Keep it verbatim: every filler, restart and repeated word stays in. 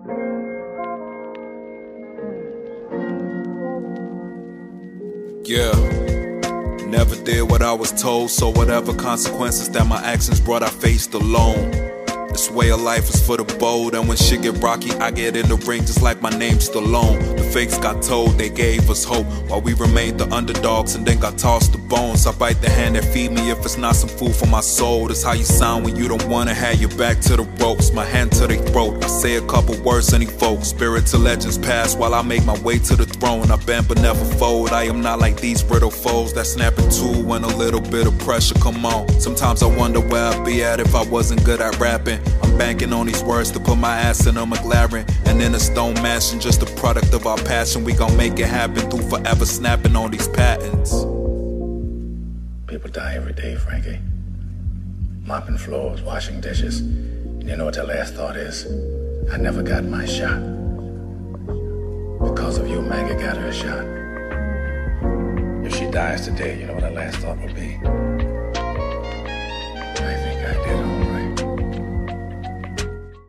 Yeah, never did what I was told, so whatever consequences that my actions brought, I faced alone. This way of life is for the bold, and when shit get rocky, I get in the ring just like my name's Stallone. The fakes got told, they gave us hope, while we remained the underdogs and then got tossed the bones. I bite the hand that feed me if it's not some food for my soul. That's how you sound when you don't wanna have your back to the ropes, my hand to their throat. I say a couple words and he folks, spirit to legends pass while I make my way to the throne. I bend but never fold, I am not like these brittle foes that snap in two when a little bit of pressure come on. Sometimes I wonder where I'd be at if I wasn't good at rapping. I'm banking on these words to put my ass in a McLaren and in a stone mansion, just a product of our passion. We gon' make it happen through forever snapping on these patents. People die every day, Frankie. Mopping floors, washing dishes. And you know what their last thought is? I never got my shot. Because of you, Maggie got her shot. If she dies today, you know what her last thought will be?